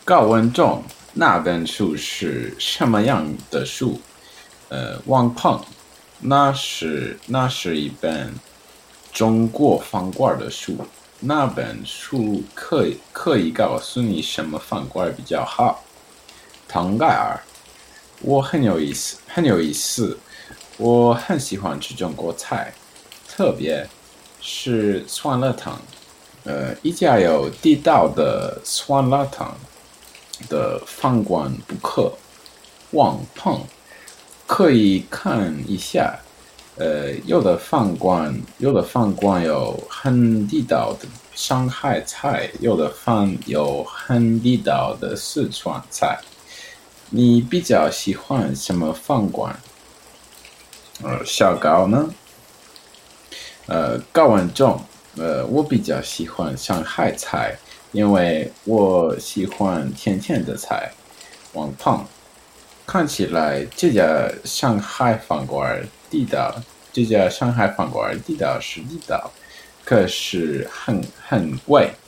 高文仲那本书是什么样的书？王鹏，那是一本中国饭馆的书。那本书可以告诉你什么饭馆比较好？汤盖尔，我很有意思，我很喜欢吃中国菜，特别是酸辣汤。一家有地道的酸辣汤的饭馆不可忘碰，可以看一下。有的饭馆有很地道的上海菜，有的饭有很地道的四川菜。你比较喜欢什么饭馆？小高呢？高文中，我比较喜欢上海菜，因为我喜欢甜甜的菜。王胖，看起来这家上海饭馆地道是地道，可是很贵。